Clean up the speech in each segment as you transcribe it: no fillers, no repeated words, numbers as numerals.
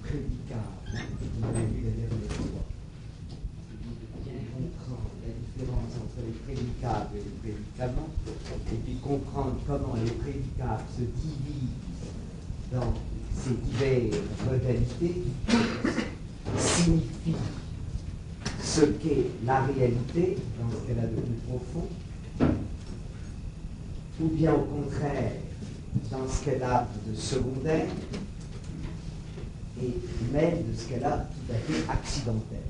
prédicable. Vous avez vu la dernière fois. Bien comprendre la différence entre les prédicables et les prédicaments, et puis comprendre comment les prédicables se divisent dans ces diverses modalités, signifient ce qu'est la réalité, dans ce qu'elle a de plus profond, ou bien au contraire, dans ce qu'elle a de secondaire, et même de ce qu'elle a tout à fait accidentel.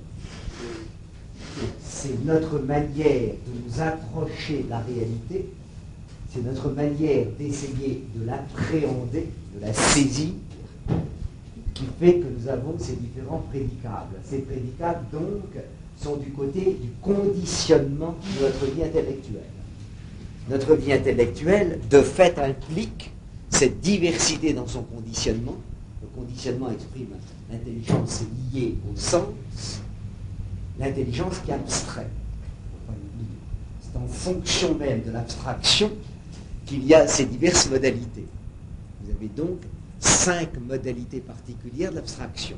C'est notre manière de nous approcher de la réalité, c'est notre manière d'essayer de l'appréhender, de la saisir, qui fait que nous avons ces différents prédicables. Ces prédicables, donc, sont du côté du conditionnement de notre vie intellectuelle. Notre vie intellectuelle, de fait, implique cette diversité dans son conditionnement. Le conditionnement exprime l'intelligence liée au sens, l'intelligence qui abstrait. C'est en fonction même de l'abstraction qu'il y a ces diverses modalités. Vous avez donc 5 modalités particulières de l'abstraction.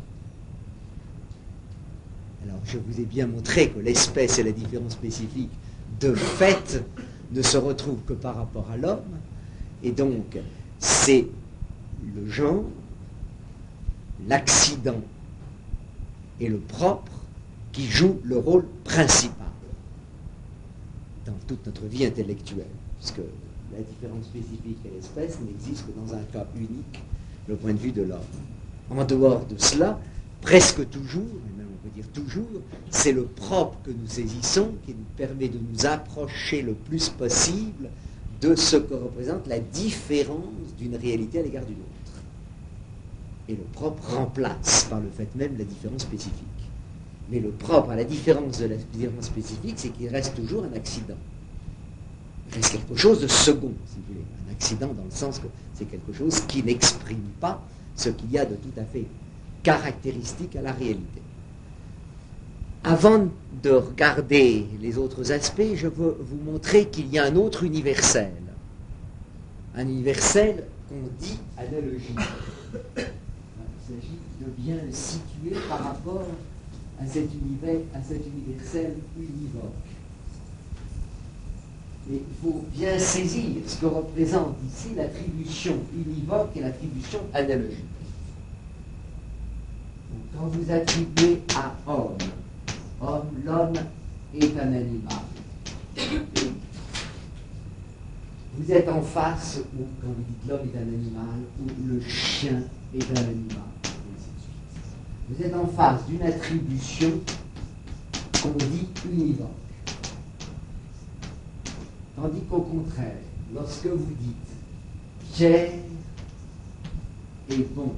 Alors, je vous ai bien montré que l'espèce et la différence spécifique, de fait, ne se retrouvent que par rapport à l'homme, et donc, c'est le genre, l'accident et le propre qui jouent le rôle principal dans toute notre vie intellectuelle, puisque la différence spécifique et l'espèce n'existe que dans un cas unique, le point de vue de l'homme. En dehors de cela, presque toujours, et même on peut dire toujours, c'est le propre que nous saisissons qui nous permet de nous approcher le plus possible de ce que représente la différence d'une réalité à l'égard d'une autre. Et le propre remplace par le fait même la différence spécifique. Mais le propre à la différence de la différence spécifique, c'est qu'il reste toujours un accident. Il reste quelque chose de second, si vous voulez. Un accident dans le sens que c'est quelque chose qui n'exprime pas ce qu'il y a de tout à fait caractéristique à la réalité. Avant de regarder les autres aspects, je veux vous montrer qu'il y a un autre universel. Un universel qu'on dit analogique. Il s'agit de bien le situer par rapport à cet universel univoque. Et il faut bien saisir ce que représente ici l'attribution univoque et l'attribution analogique. Donc, quand vous attribuez à homme, l'homme est un animal. Vous êtes en face, ou quand vous dites l'homme est un animal, ou le chien est un animal. Vous êtes en face d'une attribution qu'on dit univoque. Tandis qu'au contraire, lorsque vous dites Pierre est bon,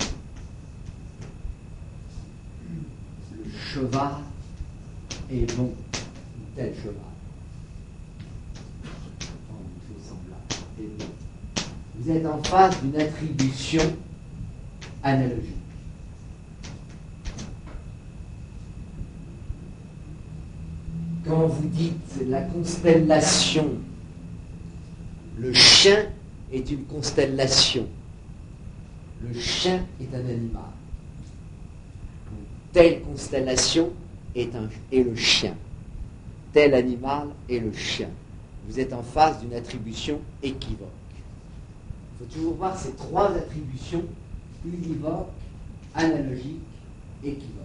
le cheval est bon, tel cheval, une chose semblable, est bon, vous êtes en face d'une attribution analogique. Quand vous dites la constellation, le chien est une constellation. Le chien est un animal. Telle constellation est le chien. Tel animal est le chien. Vous êtes en face d'une attribution équivoque. Il faut toujours voir ces 3 attributions, univoques, analogiques, équivoques.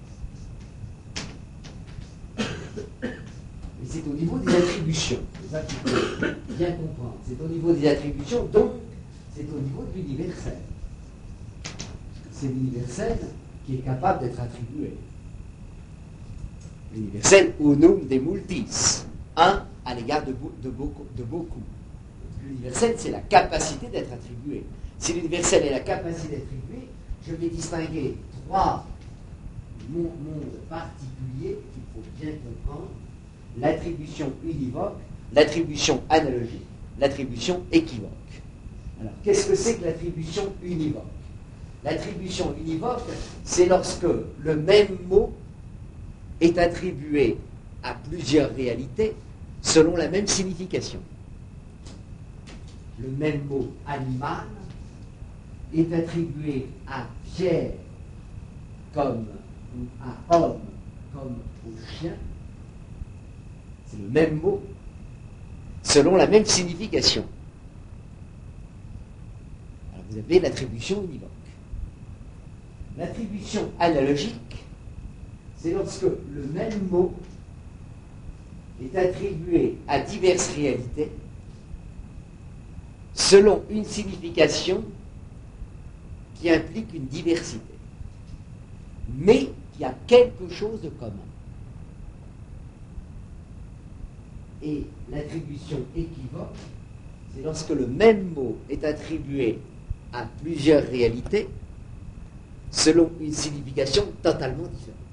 Et c'est au niveau des attributions, c'est ça qu'il faut bien comprendre. C'est au niveau des attributions, donc c'est au niveau de l'universel. C'est l'universel qui est capable d'être attribué. L'universel unum de multis, un à l'égard de beaucoup. L'universel, c'est la capacité d'être attribué. Si l'universel est la capacité d'être attribué, je vais distinguer 3 mondes particuliers qu'il faut bien comprendre. L'attribution univoque, l'attribution analogique, l'attribution équivoque. Alors, qu'est-ce que c'est que l'attribution univoque? L'attribution univoque, c'est lorsque le même mot est attribué à plusieurs réalités selon la même signification. Le même mot animal est attribué à Pierre comme à homme, comme au chien, c'est le même mot, selon la même signification. Alors vous avez l'attribution univoque. L'attribution analogique, c'est lorsque le même mot est attribué à diverses réalités selon une signification qui implique une diversité, mais qui a quelque chose de commun. Et l'attribution équivoque, c'est lorsque le même mot est attribué à plusieurs réalités selon une signification totalement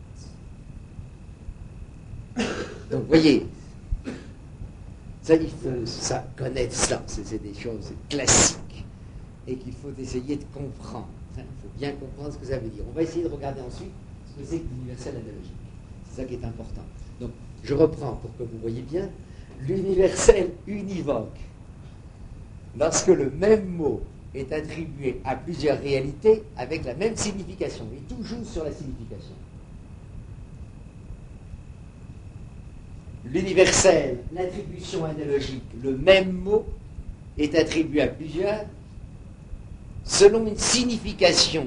différente. Donc, vous voyez, ça, il faut ça, connaître cela. C'est des choses classiques et qu'il faut essayer de comprendre. Il faut bien comprendre ce que ça veut dire. On va essayer de regarder ensuite ce que c'est que l'universel analogique. C'est ça qui est important. Donc, je reprends pour que vous voyez bien. L'universel univoque, lorsque le même mot est attribué à plusieurs réalités avec la même signification, et tout joue sur la signification. L'universel, l'attribution analogique, le même mot est attribué à plusieurs selon une signification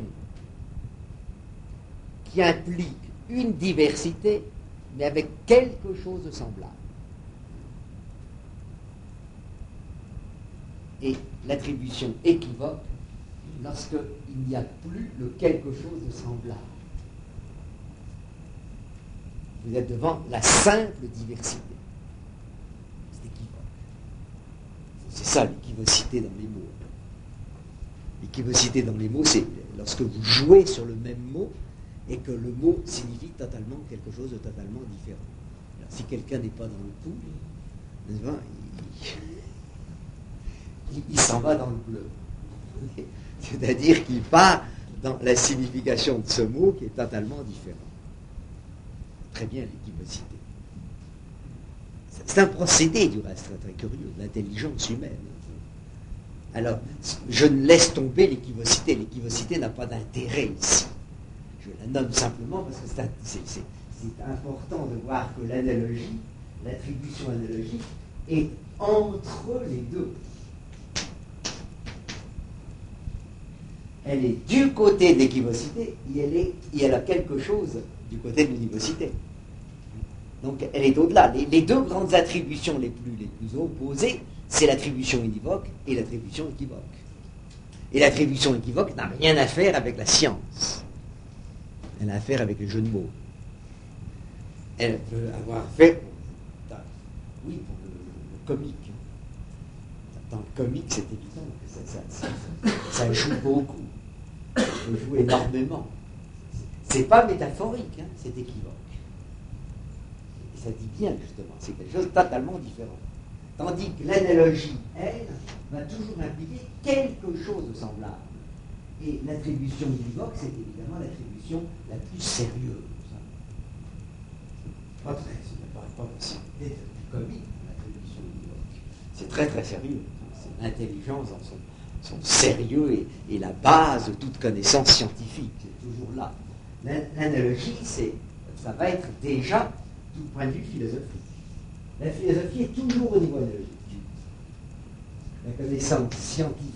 qui implique une diversité, mais avec quelque chose de semblable. Et l'attribution équivoque lorsqu'il n'y a plus le quelque chose de semblable. Vous êtes devant la simple diversité. C'est équivoque. C'est ça l'équivocité dans les mots. L'équivocité dans les mots, c'est lorsque vous jouez sur le même mot et que le mot signifie totalement quelque chose de totalement différent. Alors, si quelqu'un n'est pas dans le coup, n'est-ce pas, il s'en va dans le bleu. C'est-à-dire qu'il part dans la signification de ce mot qui est totalement différente. Très bien l'équivocité. C'est un procédé, du reste, très, très curieux, de l'intelligence humaine. Alors, je ne laisse tomber l'équivocité. L'équivocité n'a pas d'intérêt ici. Je la nomme simplement parce que c'est important de voir que l'analogie, l'attribution analogique, est entre les deux. Elle est du côté de l'équivocité et elle a quelque chose du côté de l'univocité. Donc elle est au-delà. Les deux grandes attributions les plus opposées, c'est l'attribution univoque et l'attribution équivoque. Et l'attribution équivoque n'a rien à faire avec la science. Elle a à faire avec les jeux de mots. Elle peut avoir fait, oui, pour le comique. Dans le comique, c'est évident que ça joue beaucoup. Ça joue énormément. C'est pas métaphorique, hein, c'est équivoque. Et ça dit bien, justement, c'est quelque chose de totalement différent. Tandis que l'analogie, elle, va toujours impliquer quelque chose de semblable. Et l'attribution univoque, c'est évidemment l'attribution la plus sérieuse. Ça ne paraît pas possible d'être du comique, l'attribution univoque. C'est très très sérieux. C'est l'intelligence dans son sérieux et la base de toute connaissance scientifique. C'est toujours là. L'analogie, ça va être déjà du point de vue philosophique. La philosophie est toujours au niveau analogique. La connaissance scientifique,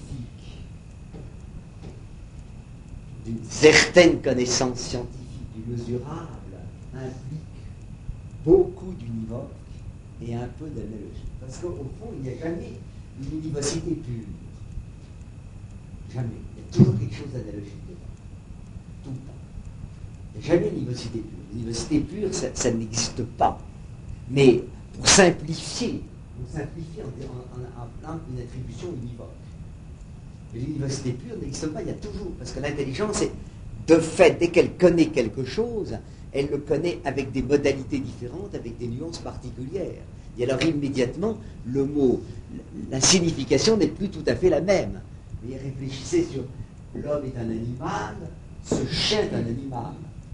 d'une certaine connaissance scientifique mesurable, implique beaucoup d'univoque et un peu d'analogie. Parce qu'au fond, il n'y a jamais une univocité pure. Jamais. Il y a toujours quelque chose d'analogique dedans. Tout le temps. Il n'y a jamais une univocité pure. L'univocité pure, ça n'existe pas. Mais pour simplifier, on simplifie en appelant une attribution univoque. Mais l'univocité pure n'existe pas, il y a toujours. Parce que l'intelligence, de fait, dès qu'elle connaît quelque chose, elle le connaît avec des modalités différentes, avec des nuances particulières. Et alors immédiatement, le mot, la signification n'est plus tout à fait la même. Mais réfléchissez sur l'homme est un animal, ce chien est un animal.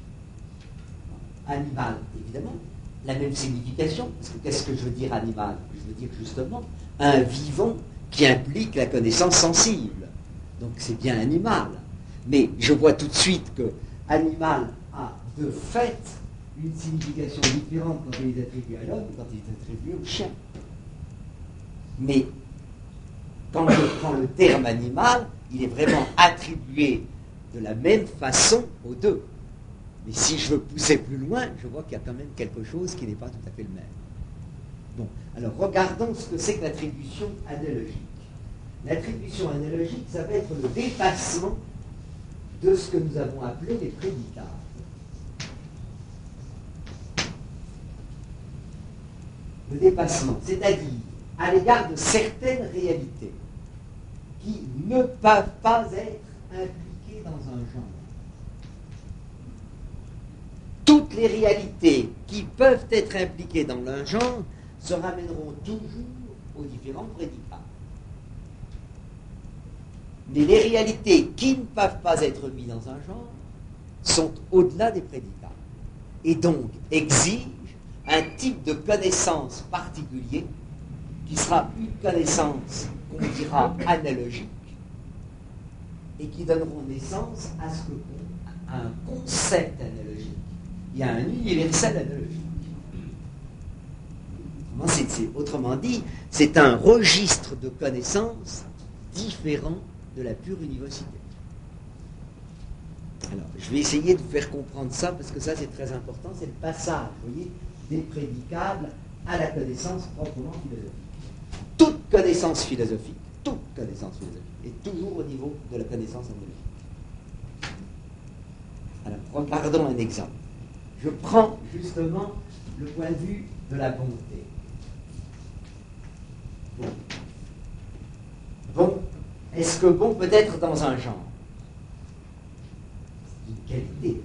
Animal, évidemment, la même signification, parce que qu'est-ce que je veux dire animal? Je veux dire justement un vivant qui implique la connaissance sensible. Donc c'est bien animal. Mais je vois tout de suite que animal a de fait une signification différente quand il est attribué à l'homme et quand il est attribué au chien. Mais quand je prends le terme animal, il est vraiment attribué de la même façon aux deux. Mais si je veux pousser plus loin, je vois qu'il y a quand même quelque chose qui n'est pas tout à fait le même. Bon, alors regardons ce que c'est que l'attribution analogique. L'attribution analogique, ça va être le dépassement de ce que nous avons appelé les prédicats. Le dépassement, c'est-à-dire à l'égard de certaines réalités qui ne peuvent pas être impliquées dans un genre. Toutes les réalités qui peuvent être impliquées dans un genre se ramèneront toujours aux différents prédicats. Mais les réalités qui ne peuvent pas être mises dans un genre sont au-delà des prédicats et donc exigent un type de connaissance particulier qui sera une connaissance qu'on dira analogique et qui donneront naissance à un concept analogique. Il y a un universel analogique. Autrement dit, c'est un registre de connaissances différent de la pure univocité. Alors, je vais essayer de vous faire comprendre ça, parce que ça, c'est très important, c'est le passage, vous voyez, des prédicables à la connaissance proprement philosophique. Toute connaissance philosophique est toujours au niveau de la connaissance analogique. Alors, regardons un exemple. Je prends justement le point de vue de la bonté. Bon, est-ce que bon peut être dans un genre? C'est une qualité.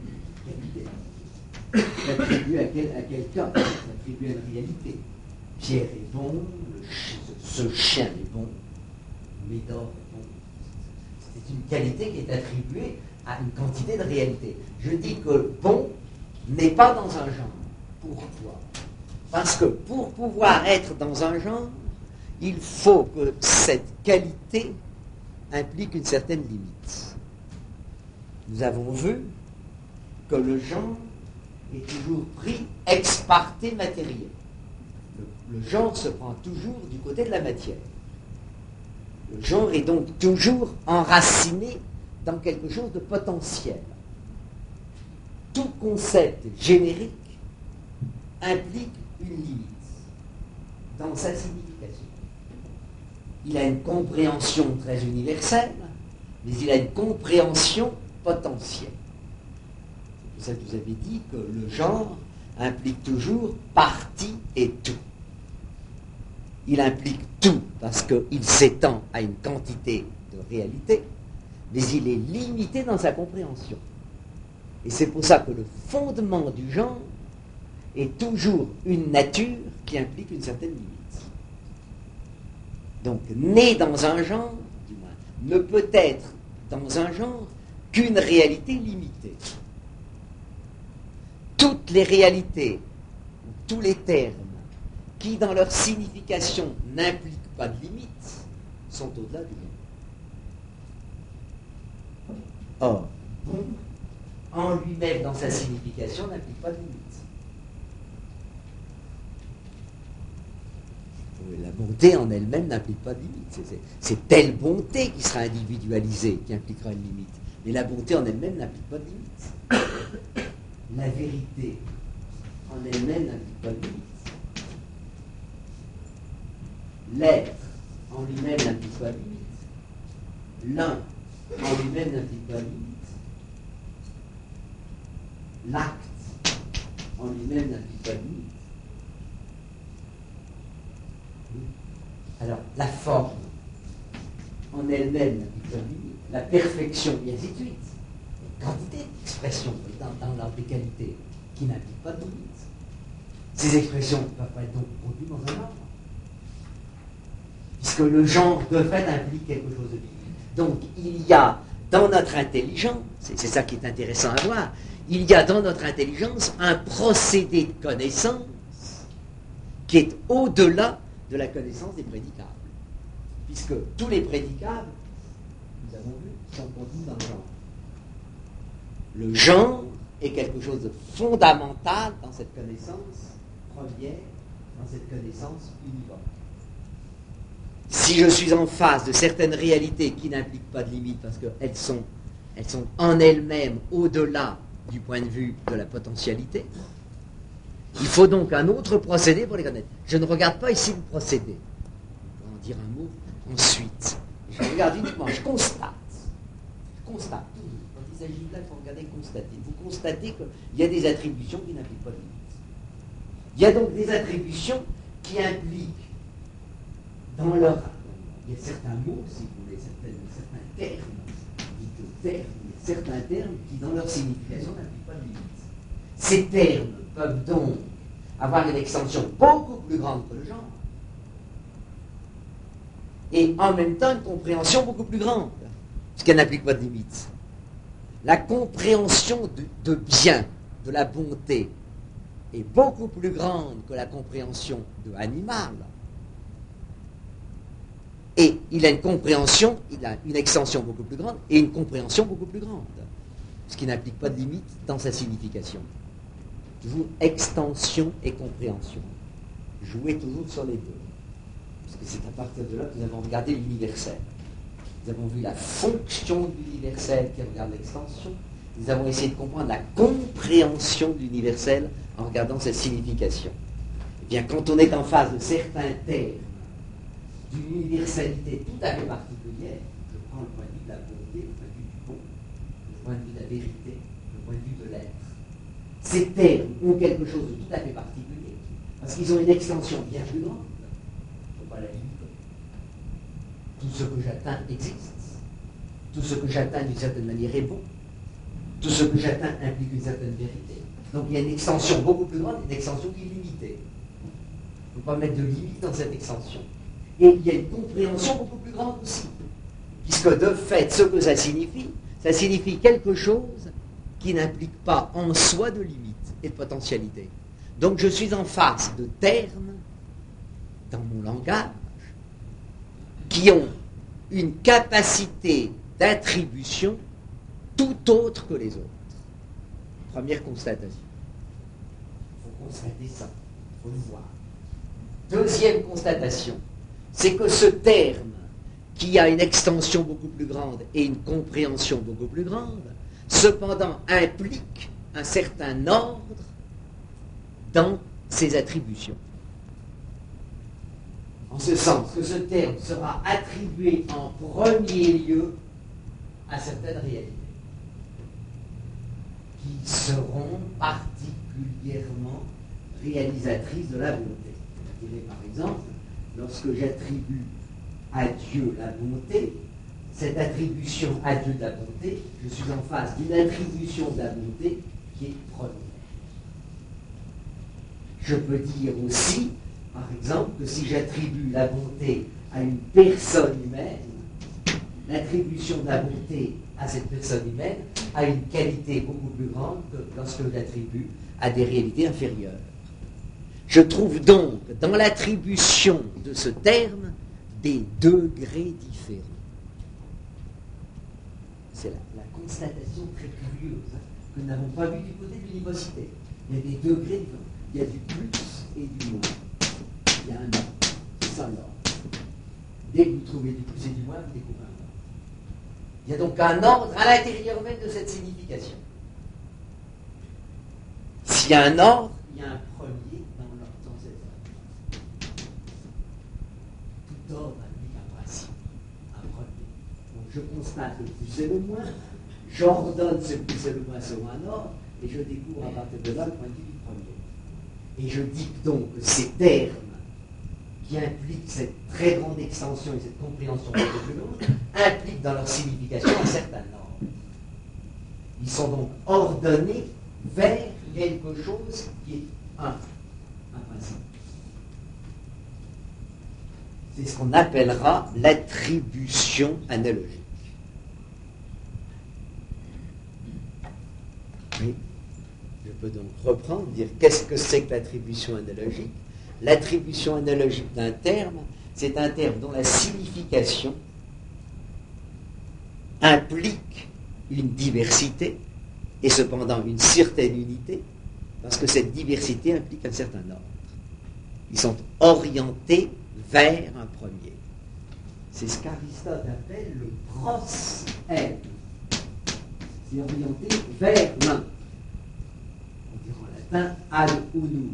L'attribuer à quelqu'un, l'attribuer à une réalité. Pierre est bon, ce chien est bon, Médor est bon. C'est une qualité qui est attribuée à une quantité de réalité. Je dis que bon n'est pas dans un genre. Pourquoi? Parce que pour pouvoir être dans un genre, il faut que cette qualité implique une certaine limite. Nous avons vu que le genre est toujours pris ex parte matériel. Le genre se prend toujours du côté de la matière. Le genre est donc toujours enraciné dans quelque chose de potentiel. Tout concept générique implique une limite dans sa signification. Il a une compréhension très universelle, mais il a une compréhension potentielle. C'est pour ça que vous avez dit que le genre implique toujours partie et tout. Il implique tout parce qu'il s'étend à une quantité de réalité, mais il est limité dans sa compréhension. Et c'est pour ça que le fondement du genre est toujours une nature qui implique une certaine limite. Donc, né dans un genre, du moins, ne peut être dans un genre qu'une réalité limitée. Toutes les réalités, tous les termes, qui dans leur signification n'impliquent pas de limite, sont au-delà du genre. Or, bon, en lui-même, dans sa signification, n'implique pas de limite. La bonté en elle-même n'implique pas de limite. C'est telle bonté qui sera individualisée qui impliquera une limite. Mais la bonté en elle-même n'implique pas de limite. La vérité en elle-même n'implique pas de limite. L'être en lui-même n'implique pas de limite. L'un en lui-même n'implique pas de limite. L'acte en lui-même n'implique pas de limite. Alors, la forme en elle-même n'implique pas de limite. La perfection, et ainsi de suite. Une quantité d'expressions dans l'applicabilité qui n'impliquent pas de limite. Ces expressions ne peuvent pas être donc produites dans un ordre. Puisque le genre de fait implique quelque chose de limite. Donc, il y a dans notre intelligence, c'est ça qui est intéressant à voir, il y a dans notre intelligence un procédé de connaissance qui est au-delà de la connaissance des prédicables. Puisque tous les prédicables, nous avons vu, sont contenus dans le genre. Le genre est quelque chose de fondamental dans cette connaissance première, dans cette connaissance univoque. Si je suis en face de certaines réalités qui n'impliquent pas de limite, parce qu'elles sont en elles-mêmes au-delà du point de vue de la potentialité, il faut donc un autre procédé pour les connaître. Je ne regarde pas ici le procédé. On va en dire un mot ensuite. Je regarde uniquement, je constate. Je constate toujours. Quand il s'agit de là, il faut regarder constater. Vous constatez qu'il y a des attributions qui n'impliquent pas de limite. Il y a donc des attributions qui impliquent dans leur... Il y a certains mots, si vous voulez, certains termes qui, dans leur signification, n'impliquent pas de limite. Ces termes peuvent donc avoir une extension beaucoup plus grande que le genre, et en même temps une compréhension beaucoup plus grande, puisqu'elle n'implique pas de limite. La compréhension de bien, de la bonté, est beaucoup plus grande que la compréhension de animal. Et il a une compréhension, il a une extension beaucoup plus grande et une compréhension beaucoup plus grande, ce qui n'implique pas de limite dans sa signification. Toujours extension et compréhension. Jouez toujours sur les deux. Parce que c'est à partir de là que nous avons regardé l'universel. Nous avons vu la fonction de l'universel qui regarde l'extension. Nous avons essayé de comprendre la compréhension de l'universel en regardant sa signification. Eh bien, quand on est en face de certains termes d'une universalité tout à fait particulière, je prends le point de vue de la bonté, le point de vue du bon, le point de vue de la vérité, le point de vue de l'être. Ces termes ont quelque chose de tout à fait particulier, parce qu'ils ont une extension bien plus grande. Il ne faut pas la limiter. Tout ce que j'atteins existe. Tout ce que j'atteins d'une certaine manière est bon. Tout ce que j'atteins implique une certaine vérité. Donc il y a une extension beaucoup plus grande, une extension qui est limitée. Il ne faut pas mettre de limite dans cette extension. Et il y a une compréhension beaucoup plus grande aussi. Puisque de fait, ce que ça signifie quelque chose qui n'implique pas en soi de limite et de potentialité. Donc je suis en face de termes, dans mon langage, qui ont une capacité d'attribution tout autre que les autres. Première constatation. Il faut constater ça, il faut le voir. Deuxième constatation, c'est que ce terme, qui a une extension beaucoup plus grande et une compréhension beaucoup plus grande, cependant implique un certain ordre dans ses attributions. En ce sens que ce terme sera attribué en premier lieu à certaines réalités qui seront particulièrement réalisatrices de la bonté. Je dirais par exemple, lorsque j'attribue à Dieu la bonté, cette attribution à Dieu de la bonté, je suis en face d'une attribution de la bonté qui est première. Je peux dire aussi, par exemple, que si j'attribue la bonté à une personne humaine, l'attribution de la bonté à cette personne humaine a une qualité beaucoup plus grande que lorsque je l'attribue à des réalités inférieures. Je trouve donc dans l'attribution de ce terme des degrés différents. C'est la constatation très curieuse que nous n'avons pas vue du côté de l'univocité. Il y a des degrés différents. Il y a du plus et du moins. Il y a un ordre. C'est ça l'ordre. Dès que vous trouvez du plus et du moins, vous découvrez un ordre. Il y a donc un ordre à l'intérieur même de cette signification. S'il y a un ordre, il y a un premier dans cet ordre. Tout ordre implique un principe, un premier. Donc je constate le plus et le moins, j'ordonne ce plus et le moins selon un ordre, et je découvre à partir de là le point de vue du premier. Et je dis donc que ces termes qui impliquent cette très grande extension et cette compréhension beaucoup plus grande, impliquent dans leur signification un certain ordre. Ils sont donc ordonnés vers quelque chose qui est un principe. C'est ce qu'on appellera l'attribution analogique. Oui. Je peux donc reprendre, dire qu'est-ce que c'est que l'attribution analogique. L'attribution analogique d'un terme, c'est un terme dont la signification implique une diversité et cependant une certaine unité, parce que cette diversité implique un certain ordre. Ils sont orientés vers un premier. C'est ce qu'Aristote appelle le pros être. C'est orienté vers l'un. On dit en latin ad unum.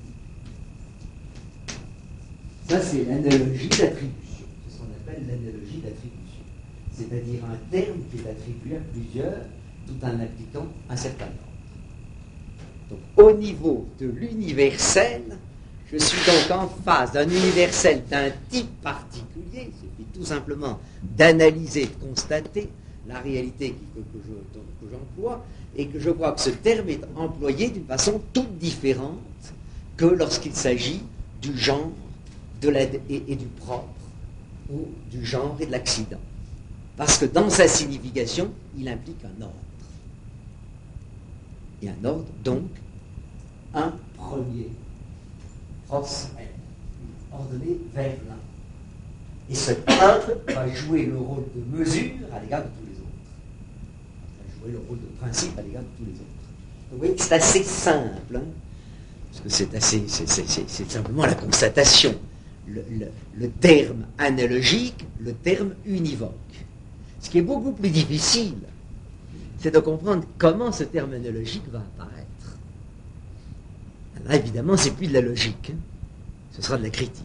Ça, c'est l'analogie d'attribution. C'est ce qu'on appelle l'analogie d'attribution. C'est-à-dire un terme qui est attribué à plusieurs, tout en appliquant un certain ordre. Donc, au niveau de l'universel, je suis donc en face d'un universel d'un type particulier. Il suffit tout simplement d'analyser, de constater la réalité que j'emploie, et que je vois que ce terme est employé d'une façon toute différente que lorsqu'il s'agit du genre et du propre, ou du genre et de l'accident. Parce que dans sa signification, il implique un ordre. Et un ordre, donc, un premier. Ordonné vers l'un. Et ce un va jouer le rôle de mesure à l'égard de tous les autres. Il va jouer le rôle de principe à l'égard de tous les autres. Donc vous voyez que c'est assez simple, hein, parce que c'est simplement la constatation. Le terme analogique, le terme univoque. Ce qui est beaucoup plus difficile, c'est de comprendre comment ce terme analogique va apparaître. Là, évidemment, c'est plus de la logique, hein. Ce sera de la critique.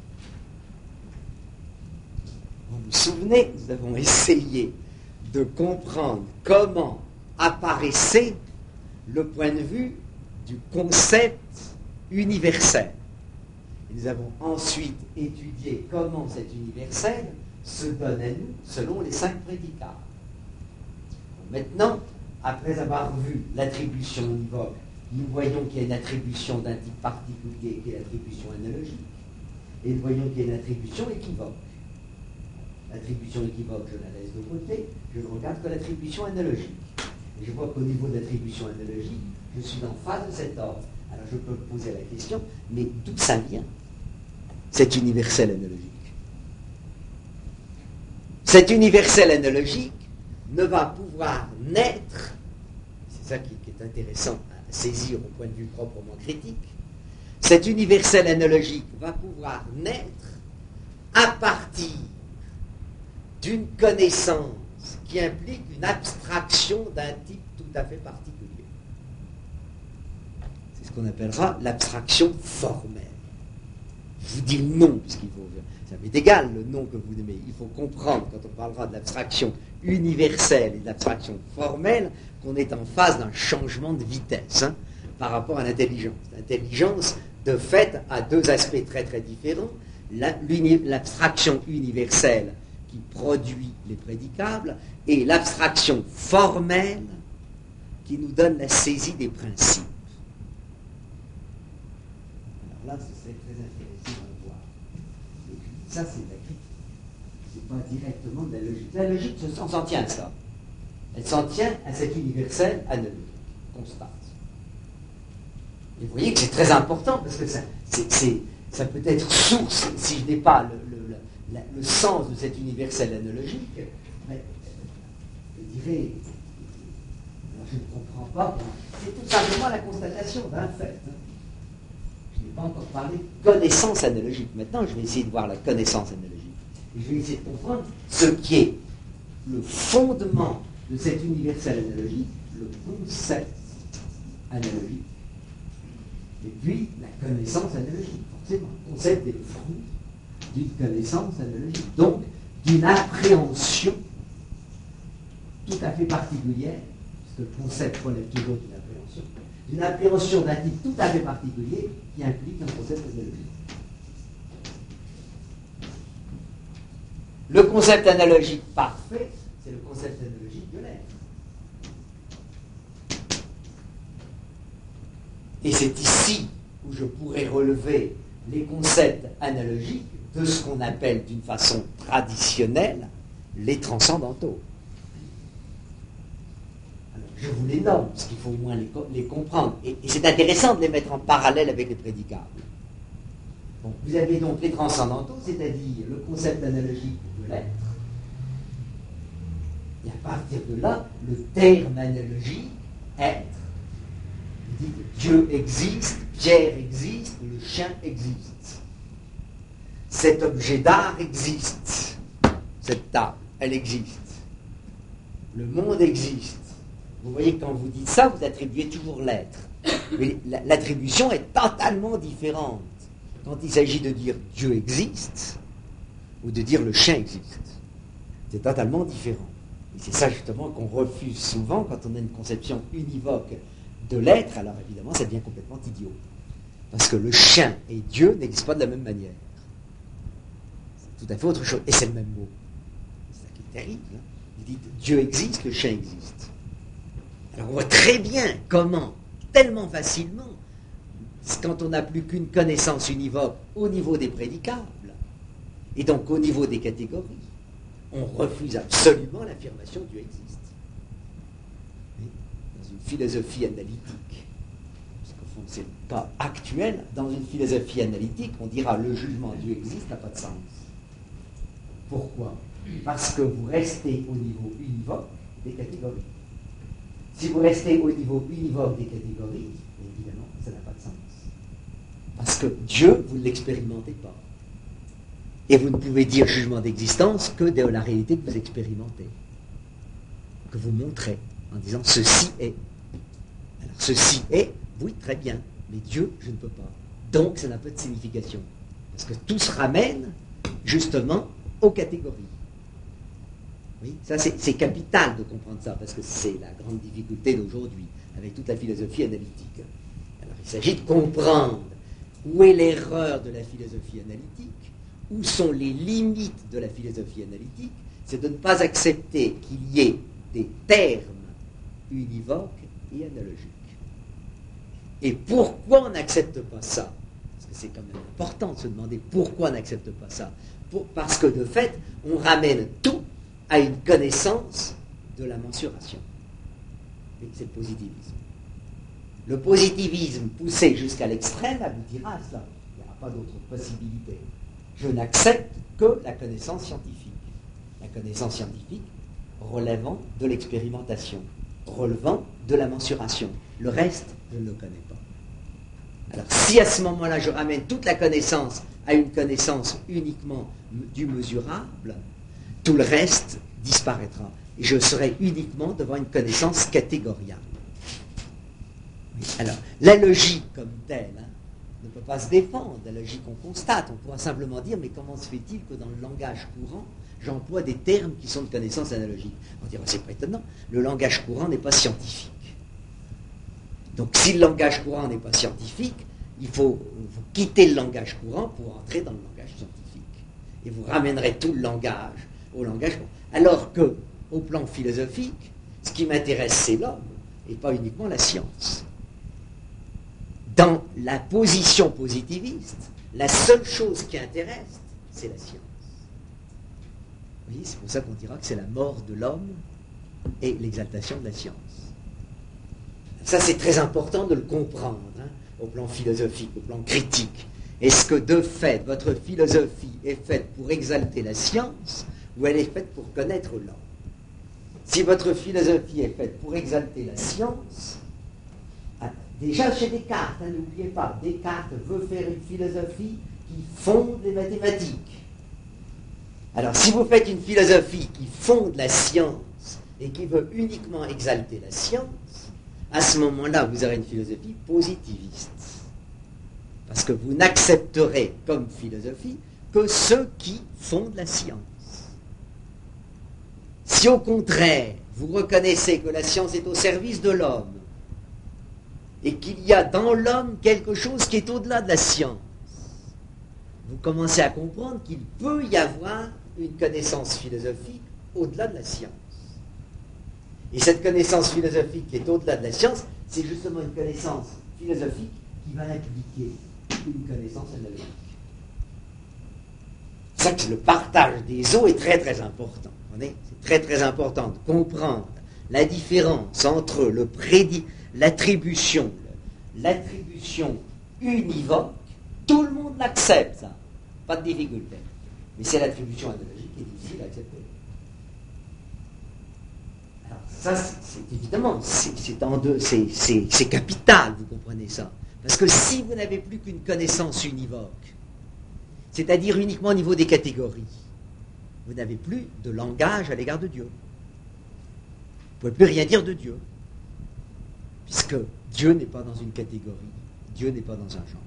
Vous vous souvenez, nous avons essayé de comprendre comment apparaissait le point de vue du concept universel. Et nous avons ensuite étudié comment cet universel se donne à nous selon les 5 prédicats. Maintenant, après avoir vu l'attribution univoque, nous voyons qu'il y a une attribution d'un type particulier qui est l'attribution analogique, et nous voyons qu'il y a une attribution équivoque. L'attribution équivoque, je la laisse de côté, je ne regarde que l'attribution analogique. Et je vois qu'au niveau de l'attribution analogique, je suis en face de cet ordre. Alors je peux me poser la question, mais d'où ça vient, cet universel analogique? Cet universel analogique ne va pouvoir naître, c'est ça qui est intéressant à saisir au point de vue proprement critique, cet universel analogique va pouvoir naître à partir d'une connaissance qui implique une abstraction d'un type tout à fait particulier. C'est ce qu'on appellera l'abstraction formelle. Je vous dis le nom, puisqu'il faut... Ça m'est égal le nom que vous nommez. Il faut comprendre, quand on parlera de l'abstraction universelle et de l'abstraction formelle, qu'on est en phase d'un changement de vitesse, hein, par rapport à l'intelligence. L'intelligence, de fait, a 2 aspects très très différents. L'abstraction universelle qui produit les prédicables et l'abstraction formelle qui nous donne la saisie des principes. Alors là, ce serait très intéressant à voir. Et puis, ça, c'est de la critique. C'est pas directement de la logique. La logique, on s'en tient à ça. Elle s'en tient à cet universel analogique, constate. Et vous voyez que c'est très important, parce que ça peut être source, si je n'ai pas le sens de cet universel analogique, mais, je dirais, alors je ne comprends pas, c'est tout simplement la constatation d'un fait. Hein. Je n'ai pas encore parlé de connaissance analogique. Maintenant, je vais essayer de voir la connaissance analogique. Et je vais essayer de comprendre ce qui est le fondement de cet universel analogique, le concept analogique, et puis la connaissance analogique. Forcément, le concept est le fruit d'une connaissance analogique, donc d'une appréhension tout à fait particulière, parce que le concept relève toujours d'une appréhension d'un type tout à fait particulier qui implique un concept analogique. Le concept analogique parfait, c'est le concept analogique de l'être. Et c'est ici où je pourrais relever les concepts analogiques de ce qu'on appelle d'une façon traditionnelle les transcendantaux. Alors, je vous les nomme, parce qu'il faut au moins les comprendre. Et c'est intéressant de les mettre en parallèle avec les prédicables. Bon, vous avez donc les transcendantaux, c'est-à-dire le concept analogique de l'être. Et à partir de là, le terme analogique être. Vous dites Dieu existe, Pierre existe, le chien existe. Cet objet d'art existe. Cette table, elle existe. Le monde existe. Vous voyez que quand vous dites ça, vous attribuez toujours l'être. Mais l'attribution est totalement différente quand il s'agit de dire Dieu existe ou de dire le chien existe. C'est totalement différent. Et c'est ça justement qu'on refuse souvent quand on a une conception univoque de l'être. Alors évidemment, ça devient complètement idiot. Parce que le chien et Dieu n'existent pas de la même manière. C'est tout à fait autre chose. Et c'est le même mot. C'est ça qui est terrible. Hein. Vous dites Dieu existe, le chien existe. Alors on voit très bien comment, tellement facilement, quand on n'a plus qu'une connaissance univoque au niveau des prédicables, et donc au niveau des catégories, on refuse absolument l'affirmation Dieu existe. Oui, dans une philosophie analytique, parce qu'au fond c'est le cas actuel, dans une philosophie analytique, on dira le jugement Dieu existe n'a pas de sens. Pourquoi ? Parce que vous restez au niveau univoque des catégories. Si vous restez au niveau univoque des catégories, évidemment, ça n'a pas de sens. Parce que Dieu, vous ne l'expérimentez pas. Et vous ne pouvez dire jugement d'existence que de la réalité que vous expérimentez, que vous montrez, en disant ceci est. Alors ceci est, oui, très bien, mais Dieu, je ne peux pas. Donc ça n'a pas de signification. Parce que tout se ramène, justement, aux catégories. Oui, ça c'est capital de comprendre ça, parce que c'est la grande difficulté d'aujourd'hui, avec toute la philosophie analytique. Alors il s'agit de comprendre où est l'erreur de la philosophie analytique, où sont les limites de la philosophie analytique, c'est de ne pas accepter qu'il y ait des termes univoques et analogiques. Et pourquoi on n'accepte pas ça ? Parce que c'est quand même important de se demander pourquoi on n'accepte pas ça. Parce que de fait, on ramène tout à une connaissance de la mensuration. Et c'est le positivisme. Le positivisme poussé jusqu'à l'extrême aboutira à cela. Il n'y aura pas d'autre possibilité. Je n'accepte que la connaissance scientifique. La connaissance scientifique relevant de l'expérimentation, relevant de la mensuration. Le reste, je ne le connais pas. Alors, si à ce moment-là, je ramène toute la connaissance à une connaissance uniquement du mesurable, tout le reste disparaîtra. Et je serai uniquement devant une connaissance catégoriale. Oui. Alors, la logique comme telle ne peut pas se défendre. La logique, on constate. On pourra simplement dire, mais comment se fait-il que dans le langage courant, j'emploie des termes qui sont de connaissance analogique ? On dira, c'est pas étonnant. Le langage courant n'est pas scientifique. Donc, si le langage courant n'est pas scientifique, il faut vous quitter le langage courant pour entrer dans le langage scientifique. Et vous ramènerez tout le langage au langage courant. Alors que, au plan philosophique, ce qui m'intéresse, c'est l'homme, et pas uniquement la science. Dans la position positiviste, la seule chose qui intéresse, c'est la science. Vous voyez, c'est pour ça qu'on dira que c'est la mort de l'homme et l'exaltation de la science. Ça, c'est très important de le comprendre, au plan philosophique, au plan critique. Est-ce que, de fait, votre philosophie est faite pour exalter la science ou elle est faite pour connaître l'homme ? Si votre philosophie est faite pour exalter la science, déjà chez Descartes, n'oubliez pas, Descartes veut faire une philosophie qui fonde les mathématiques. Alors, si vous faites une philosophie qui fonde la science et qui veut uniquement exalter la science, à ce moment-là, vous aurez une philosophie positiviste. Parce que vous n'accepterez comme philosophie que ceux qui fondent la science. Si au contraire, vous reconnaissez que la science est au service de l'homme, et qu'il y a dans l'homme quelque chose qui est au-delà de la science, vous commencez à comprendre qu'il peut y avoir une connaissance philosophique au-delà de la science. Et cette connaissance philosophique qui est au-delà de la science, c'est justement une connaissance philosophique qui va impliquer une connaissance analogique. C'est ça que le partage des eaux est très très important. C'est très très important de comprendre la différence entre l'attribution univoque. Tout le monde l'accepte, ça. Pas de difficulté. Mais c'est l'attribution analogique qui est difficile à accepter. Alors, ça, c'est évidemment, c'est capital, vous comprenez ça. Parce que si vous n'avez plus qu'une connaissance univoque, c'est-à-dire uniquement au niveau des catégories, vous n'avez plus de langage à l'égard de Dieu. Vous ne pouvez plus rien dire de Dieu. Puisque Dieu n'est pas dans une catégorie, Dieu n'est pas dans un genre.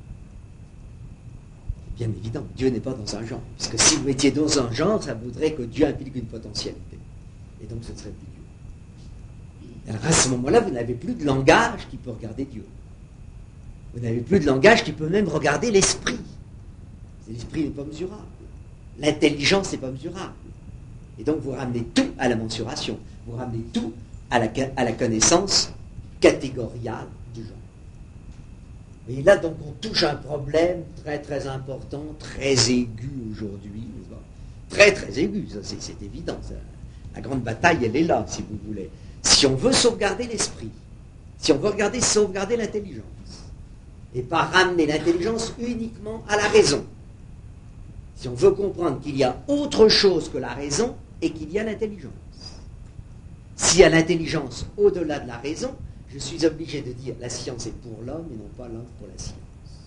C'est bien évident, Dieu n'est pas dans un genre. Puisque si vous étiez dans un genre, ça voudrait que Dieu implique une potentialité. Et donc ce ne serait plus Dieu. Alors à ce moment-là, vous n'avez plus de langage qui peut regarder Dieu. Vous n'avez plus de langage qui peut même regarder l'esprit. L'esprit n'est pas mesurable. L'intelligence n'est pas mesurable. Et donc vous ramenez tout à la mensuration. Vous ramenez tout à la connaissance catégoriale du genre. Et là, donc, on touche un problème très, très important, très aigu aujourd'hui. Très, très aigu, ça, c'est évident. Ça. La grande bataille, elle est là, si vous voulez. Si on veut sauvegarder l'esprit, si on veut sauvegarder l'intelligence, et pas ramener l'intelligence uniquement à la raison, si on veut comprendre qu'il y a autre chose que la raison et qu'il y a l'intelligence. S'il y a l'intelligence au-delà de la raison, je suis obligé de dire la science est pour l'homme et non pas l'homme pour la science.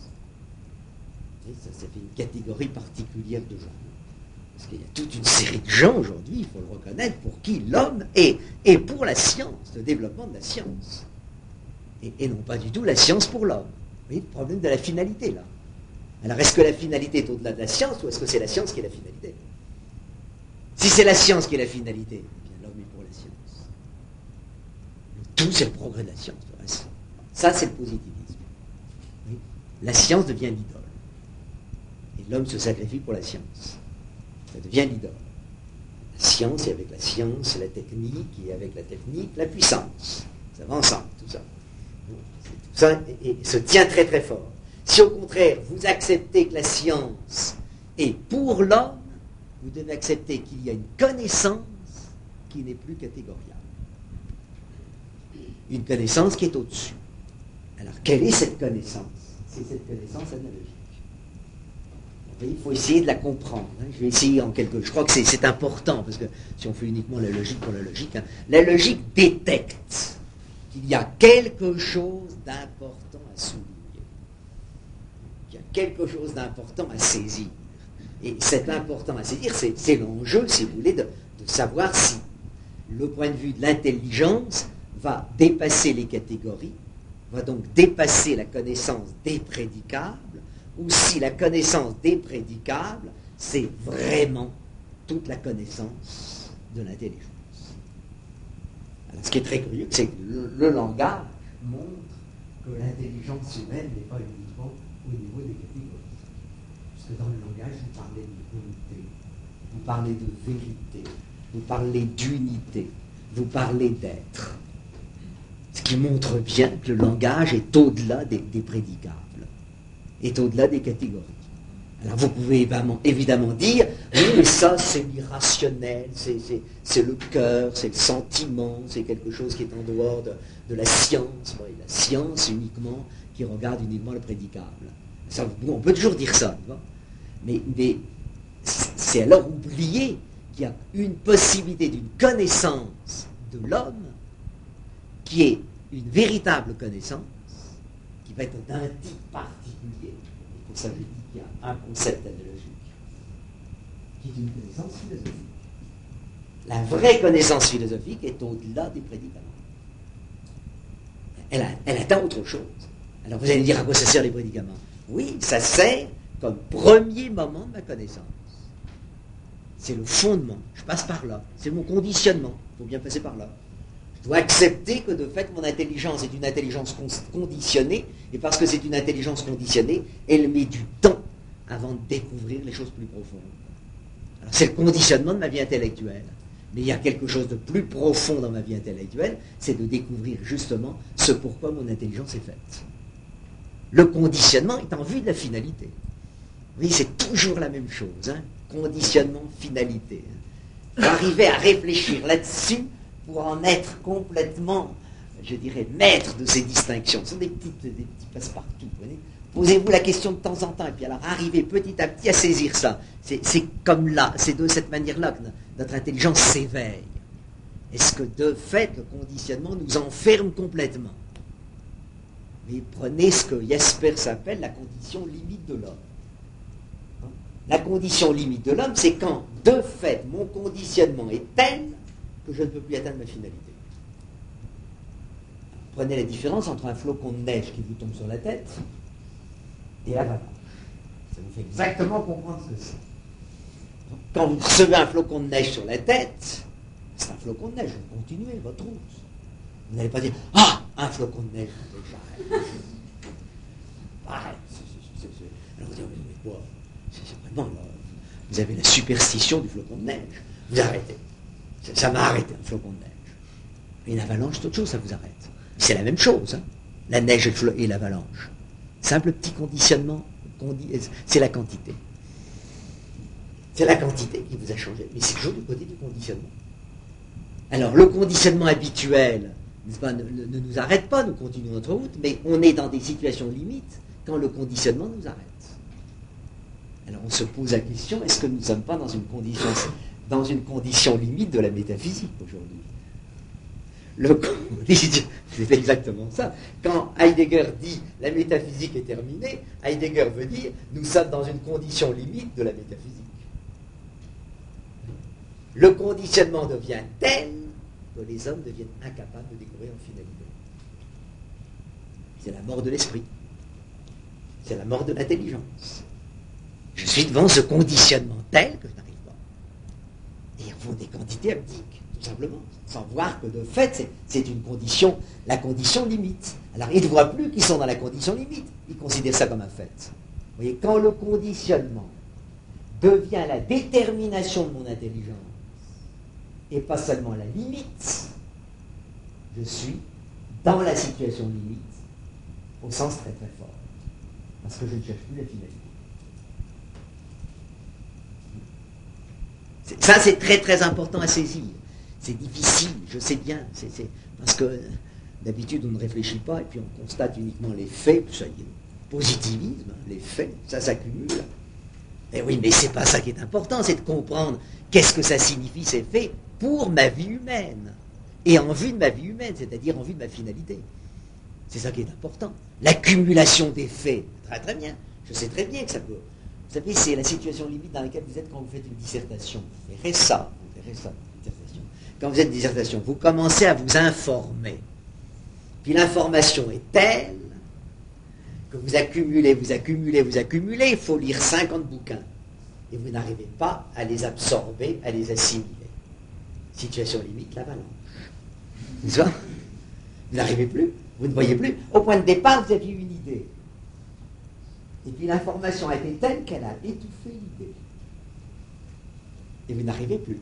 Et ça fait une catégorie particulière de gens. Parce qu'il y a toute une série de gens aujourd'hui, il faut le reconnaître, pour qui l'homme est pour la science, le développement de la science. Et non pas du tout la science pour l'homme. Vous voyez le problème de la finalité là. Alors, est-ce que la finalité est au-delà de la science ou est-ce que c'est la science qui est la finalité? Si c'est la science qui est la finalité, eh bien l'homme est pour la science. Tout, c'est le progrès de la science. Ça, c'est le positivisme. Oui. La science devient l'idole. Et l'homme se sacrifie pour la science. Ça devient l'idole. La science, et avec la science, la technique, et avec la technique, la puissance. Ça va ensemble, tout ça. Tout ça et se tient très très fort. Si au contraire, vous acceptez que la science est pour l'homme, vous devez accepter qu'il y a une connaissance qui n'est plus catégoriale. Une connaissance qui est au-dessus. Alors, quelle est cette connaissance? C'est cette connaissance analogique. Il faut essayer de la comprendre. Je vais essayer en quelque... Je crois que c'est important, parce que si on fait uniquement la logique pour la logique, la logique détecte qu'il y a quelque chose d'important à souligner. Il y a quelque chose d'important à saisir. Et cet important à saisir, c'est l'enjeu, si vous voulez, de savoir si le point de vue de l'intelligence va dépasser les catégories, va donc dépasser la connaissance des prédicables, ou si la connaissance des prédicables, c'est vraiment toute la connaissance de l'intelligence. Alors, ce qui est très curieux, c'est que le langage montre que l'intelligence humaine n'est pas uniquement au niveau des catégories. Parce que dans le langage, vous parlez de vérité, vous parlez de vérité, vous parlez d'unité, vous parlez d'être. Ce qui montre bien que le langage est au-delà des prédicables, est au-delà des catégories. Alors vous pouvez évidemment dire, oui, mais ça c'est l'irrationnel, c'est le cœur, c'est le sentiment, c'est quelque chose qui est en dehors de la science. Oui, la science uniquement, qui regarde uniquement le prédicable. Ça, on peut toujours dire ça, mais c'est alors oublier qu'il y a une possibilité d'une connaissance de l'homme qui est une véritable connaissance, qui va être d'un type particulier. Et pour ça, je dis qu'il y a un concept analogique, qui est une connaissance philosophique. La vraie connaissance philosophique est au-delà des prédicaments. Elle atteint autre chose. Alors vous allez me dire, à quoi ça sert les prédicaments? Oui, ça sert comme premier moment de ma connaissance. C'est le fondement. Je passe par là. C'est mon conditionnement. Il faut bien passer par là. Je dois accepter que de fait, mon intelligence est une intelligence conditionnée, et parce que c'est une intelligence conditionnée, elle met du temps avant de découvrir les choses plus profondes. Alors c'est le conditionnement de ma vie intellectuelle. Mais il y a quelque chose de plus profond dans ma vie intellectuelle, c'est de découvrir justement ce pourquoi mon intelligence est faite. Le conditionnement est en vue de la finalité. Oui, c'est toujours la même chose. Conditionnement, finalité. Faut arriver à réfléchir là-dessus pour en être complètement, je dirais, maître de ces distinctions. Ce sont des petits passe-partout. Posez-vous la question de temps en temps, et puis alors arrivez petit à petit à saisir ça. C'est comme là, c'est de cette manière-là que notre intelligence s'éveille. est-ce que de fait le conditionnement nous enferme complètement? Mais prenez ce que Jesper s'appelle la condition limite de l'homme. La condition limite de l'homme, c'est quand, de fait, mon conditionnement est tel que je ne peux plus atteindre ma finalité. Prenez la différence entre un flocon de neige qui vous tombe sur la tête et l'avalanche. Ça vous fait exactement comprendre ce que c'est. Quand vous recevez un flocon de neige sur la tête, c'est un flocon de neige, vous continuez votre route. Vous n'allez pas dire « Ah, un flocon de neige, j'arrête. » Arrête. Alors vous dites « Mais quoi? C'est vraiment là, vous avez la superstition du flocon de neige. Vous arrêtez. Ça m'a arrêté, un flocon de neige. Une avalanche, c'est autre chose, ça vous arrête. C'est la même chose, hein. La neige et l'avalanche. Simple petit conditionnement, c'est la quantité. C'est la quantité qui vous a changé. Mais c'est toujours du côté du conditionnement. Alors, le conditionnement habituel ne nous arrête pas, nous continuons notre route, mais on est dans des situations limites quand le conditionnement nous arrête. Alors, on se pose la question, est-ce que nous ne sommes pas dans une condition limite de la métaphysique aujourd'hui? C'est exactement ça. Quand Heidegger dit la métaphysique est terminée, Heidegger veut dire nous sommes dans une condition limite de la métaphysique. Le conditionnement devient tel que les hommes deviennent incapables de découvrir en finalité. C'est la mort de l'esprit. C'est la mort de l'intelligence. Je suis devant ce conditionnement tel que je n'arrive pas. Et ils font des quantités abdiques, tout simplement, sans voir que de fait, c'est une condition, la condition limite. Alors, ils ne voient plus qu'ils sont dans la condition limite. Ils considèrent ça comme un fait. Vous voyez, quand le conditionnement devient la détermination de mon intelligence, et pas seulement la limite, je suis dans la situation limite, au sens très très fort. Parce que je ne cherche plus la finalité. Ça, c'est très très important à saisir. C'est difficile, je sais bien. Parce que d'habitude, on ne réfléchit pas et puis on constate uniquement les faits. Ça y est, positivisme, les faits, ça s'accumule. Et oui, mais c'est pas ça qui est important, c'est de comprendre qu'est-ce que ça signifie ces faits pour ma vie humaine. Et en vue de ma vie humaine, c'est-à-dire en vue de ma finalité. C'est ça qui est important. L'accumulation des faits, très très bien. Je sais très bien que ça peut. Vous savez, c'est la situation limite dans laquelle vous êtes quand vous faites une dissertation. Vous verrez ça, une dissertation. Quand vous êtes une dissertation, vous commencez à vous informer. Puis l'information est telle que vous accumulez, il faut lire 50 bouquins. Et vous n'arrivez pas à les absorber, à les assimiler. Situation limite, l'avalanche. N'est-ce pas? Vous n'arrivez plus, vous ne voyez plus. Au point de départ, vous aviez une idée. Et puis l'information a été telle qu'elle a étouffé l'idée. Et vous n'arrivez plus.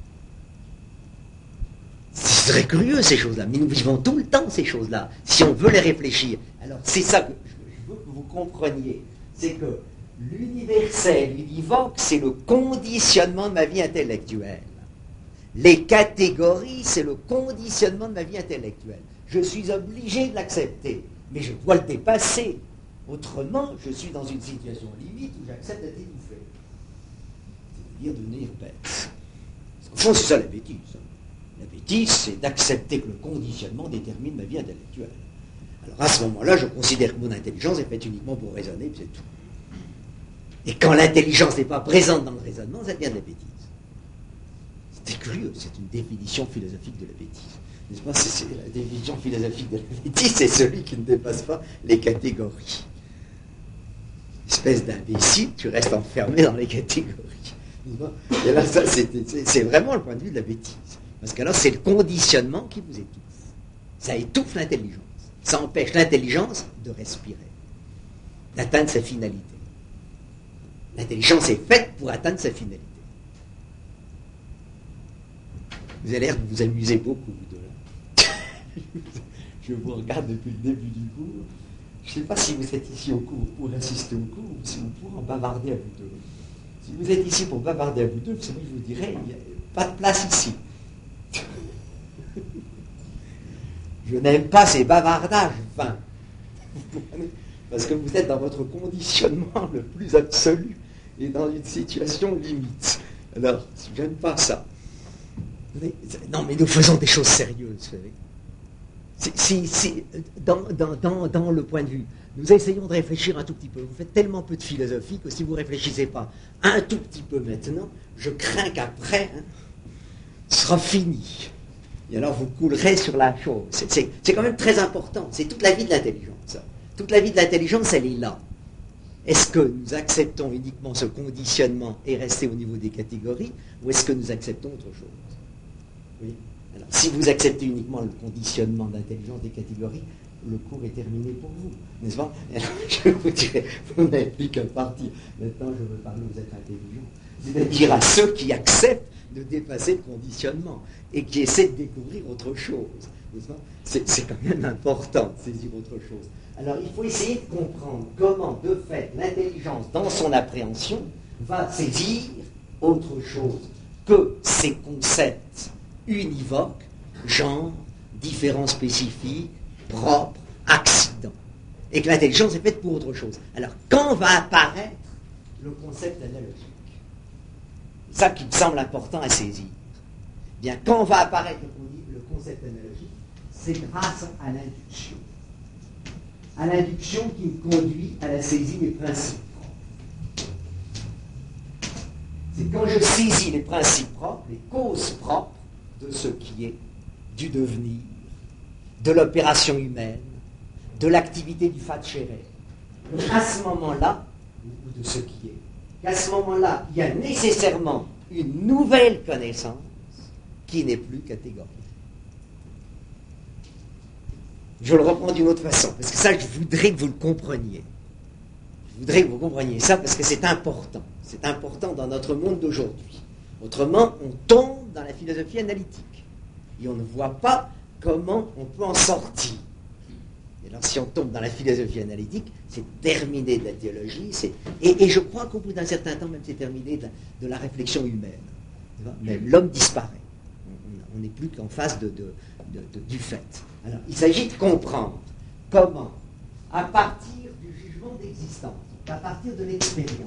C'est très curieux ces choses-là, mais nous vivons tout le temps ces choses-là, si on veut les réfléchir. Alors c'est ça que je veux que vous compreniez, c'est que l'universel, l'univoque, c'est le conditionnement de ma vie intellectuelle. Les catégories, c'est le conditionnement de ma vie intellectuelle. Je suis obligé de l'accepter, mais je dois le dépasser. Autrement, je suis dans une situation limite où j'accepte d'être étouffé. C'est-à-dire devenir bête. Au fond, c'est ça la bêtise. La bêtise, c'est d'accepter que le conditionnement détermine ma vie intellectuelle. Alors à ce moment-là, je considère que mon intelligence est faite uniquement pour raisonner, puis c'est tout. Et quand l'intelligence n'est pas présente dans le raisonnement, ça devient de la bêtise. C'est curieux, c'est une définition philosophique de la bêtise. N'est-ce pas? C'est la définition philosophique de la bêtise, c'est celui qui ne dépasse pas les catégories. Espèce d'imbécile, tu restes enfermé dans les catégories. Et là, ça, c'est vraiment le point de vue de la bêtise. Parce que alors, c'est le conditionnement qui vous étouffe. Ça étouffe l'intelligence. Ça empêche l'intelligence de respirer, d'atteindre sa finalité. L'intelligence est faite pour atteindre sa finalité. Vous avez l'air de vous amuser beaucoup, vous deux, là. Je vous regarde depuis le début du cours. Je ne sais pas si vous êtes ici au cours pour assister au cours ou si vous pourrez en bavarder à vous deux. Si vous êtes ici pour bavarder à vous deux, vous savez, je vous dirais, il n'y a pas de place ici. Je n'aime pas ces bavardages vains. Parce que vous êtes dans votre conditionnement le plus absolu et dans une situation limite. Alors, je n'aime pas ça. Non, mais nous faisons des choses sérieuses, vous savez. Dans le point de vue, nous essayons de réfléchir un tout petit peu. Vous faites tellement peu de philosophie que si vous ne réfléchissez pas un tout petit peu maintenant, je crains qu'après, ce sera fini. Et alors vous coulerez sur la chose. C'est quand même très important. C'est toute la vie de l'intelligence. Ça. Toute la vie de l'intelligence, elle est là. Est-ce que nous acceptons uniquement ce conditionnement et rester au niveau des catégories, ou est-ce que nous acceptons autre chose? Oui. Alors, si vous acceptez uniquement le conditionnement d'intelligence des catégories, le cours est terminé pour vous, n'est-ce pas? Alors, je vous dirais, vous n'avez plus qu'à partir. Maintenant, je veux parler aux êtres intelligents, c'est-à-dire à ceux qui acceptent de dépasser le conditionnement et qui essaient de découvrir autre chose, n'est-ce pas? C'est quand même important de saisir autre chose. Alors, il faut essayer de comprendre comment, de fait, l'intelligence, dans son appréhension, va saisir autre chose que ces concepts univoques, genre, différents spécifiques, propres, accidents. Et que l'intelligence est faite pour autre chose. Alors, quand va apparaître le concept analogique? C'est ça qui me semble important à saisir. Bien, quand va apparaître le concept analogique, c'est grâce à l'induction. À l'induction qui me conduit à la saisie des principes propres. C'est quand je saisis les principes propres, les causes propres de ce qui est, du devenir, de l'opération humaine, de l'activité du fatchéré. À ce moment-là, ou de ce qui est, qu'à ce moment-là, il y a nécessairement une nouvelle connaissance qui n'est plus catégorique. Je le reprends d'une autre façon, parce que ça, je voudrais que vous le compreniez. Je voudrais que vous compreniez ça, parce que c'est important. C'est important dans notre monde d'aujourd'hui. Autrement, on tombe dans la philosophie analytique. Et on ne voit pas comment on peut en sortir. Et alors, si on tombe dans la philosophie analytique, c'est terminé de la théologie, et je crois qu'au bout d'un certain temps, même c'est terminé de la réflexion humaine. Même l'homme disparaît. On n'est plus qu'en face du fait. Alors, il s'agit de comprendre comment, à partir du jugement d'existence, à partir de l'expérience,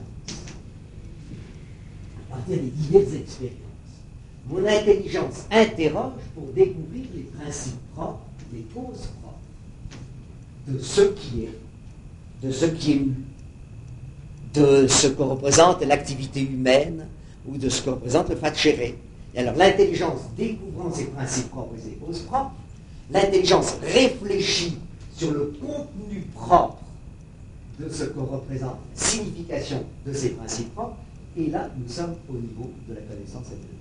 à partir des diverses expériences, mon intelligence interroge pour découvrir les principes propres, les causes propres de ce qui est, de ce qui est eu, de ce que représente l'activité humaine ou de ce que représente le fatchéré. Et alors l'intelligence découvrant ses principes propres et ses causes propres, l'intelligence réfléchit sur le contenu propre de ce que représente la signification de ces principes propres, et là nous sommes au niveau de la connaissance analogique.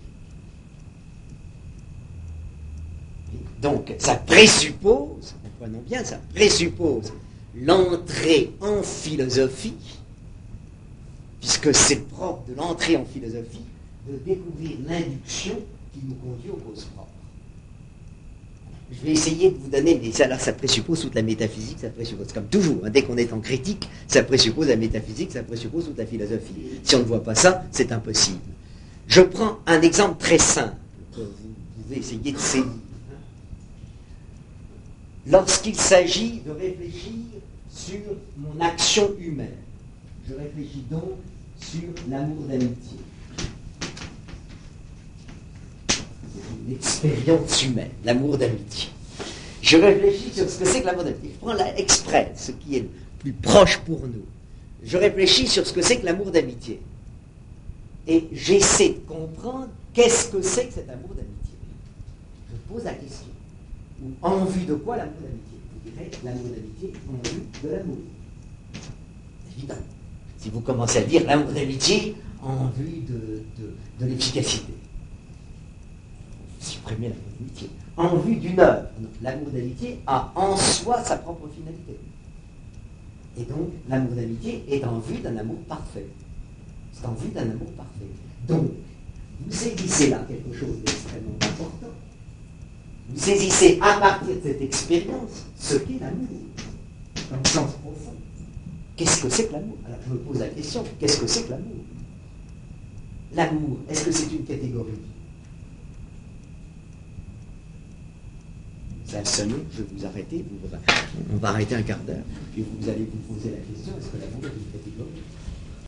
Donc, ça présuppose, comprenons bien, ça présuppose l'entrée en philosophie, puisque c'est propre de l'entrée en philosophie de découvrir l'induction qui nous conduit aux causes propres. Je vais essayer de vous donner, mais ça, alors ça présuppose toute la métaphysique, ça présuppose, comme toujours, dès qu'on est en critique, ça présuppose la métaphysique, ça présuppose toute la philosophie. Si on ne voit pas ça, c'est impossible. Je prends un exemple très simple que vous pouvez essayer de saisir. Lorsqu'il s'agit de réfléchir sur mon action humaine, je réfléchis donc sur l'amour d'amitié. C'est une expérience humaine, l'amour d'amitié. Je réfléchis sur ce que c'est que l'amour d'amitié. Je prends exprès ce qui est le plus proche pour nous. Je réfléchis sur ce que c'est que l'amour d'amitié. Et j'essaie de comprendre qu'est-ce que c'est que cet amour d'amitié. Je pose la question. Ou en vue de quoi l'amour d'amitié? Vous direz l'amour d'amitié en vue de l'amour. Évidemment. Si vous commencez à dire l'amour d'amitié en vue de l'efficacité, vous supprimez l'amour d'amitié. En vue d'une œuvre. L'amour d'amitié a en soi sa propre finalité. Et donc, l'amour d'amitié est en vue d'un amour parfait. C'est en vue d'un amour parfait. Donc, vous saisissez là quelque chose d'extrêmement important. Vous saisissez à partir de cette expérience ce qu'est l'amour, dans le sens profond. Qu'est-ce que c'est que l'amour? Alors je me pose la question, qu'est-ce que c'est que l'amour? L'amour, est-ce que c'est une catégorie? Ça a sonné, je vais vous arrêter, on va arrêter un quart d'heure, puis vous allez vous poser la question, est-ce que l'amour est une catégorie?